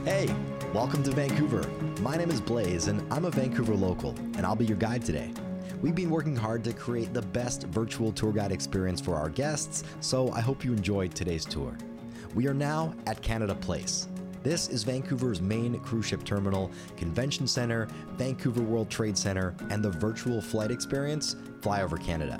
Hey, welcome to Vancouver. My name is Blaze and I'm a Vancouver local, and I'll be your guide today. We've been working hard to create the best virtual tour guide experience for our guests, so I hope you enjoyed today's tour. We are now at Canada Place. This is Vancouver's main cruise ship terminal, convention center, Vancouver World Trade Center, and the virtual flight experience, Flyover Canada.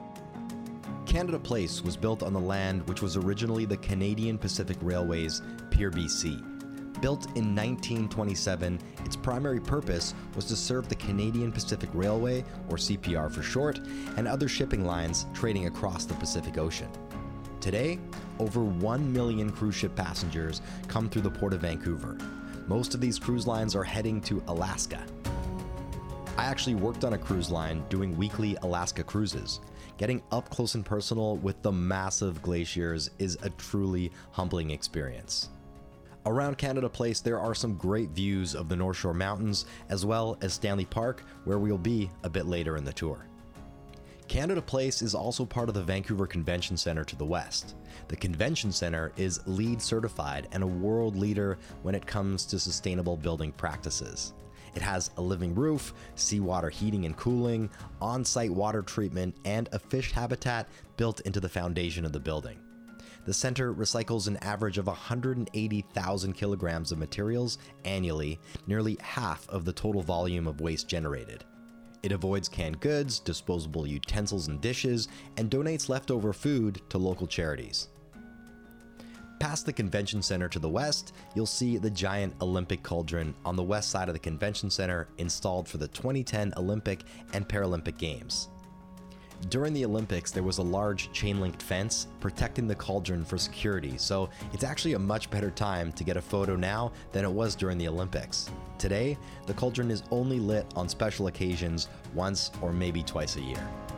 Canada Place was built on the land which was originally the Canadian Pacific Railway's Pier BC. Built in 1927, its primary purpose was to serve the Canadian Pacific Railway, or CPR for short, and other shipping lines trading across the Pacific Ocean. Today, over 1 million cruise ship passengers come through the Port of Vancouver. Most of these cruise lines are heading to Alaska. I actually worked on a cruise line doing weekly Alaska cruises. Getting up close and personal with the massive glaciers is a truly humbling experience. Around Canada Place, there are some great views of the North Shore Mountains, as well as Stanley Park, where we'll be a bit later in the tour. Canada Place is also part of the Vancouver Convention Center to the west. The Convention Center is LEED certified and a world leader when it comes to sustainable building practices. It has a living roof, seawater heating and cooling, on-site water treatment, and a fish habitat built into the foundation of the building. The center recycles an average of 180,000 kilograms of materials annually, nearly half of the total volume of waste generated. It avoids canned goods, disposable utensils and dishes, and donates leftover food to local charities. Past the Convention Center to the west, you'll see the giant Olympic cauldron on the west side of the Convention Center, installed for the 2010 Olympic and Paralympic Games. During the Olympics, there was a large chain-linked fence protecting the cauldron for security, so it's actually a much better time to get a photo now than it was during the Olympics. Today, the cauldron is only lit on special occasions once or maybe twice a year.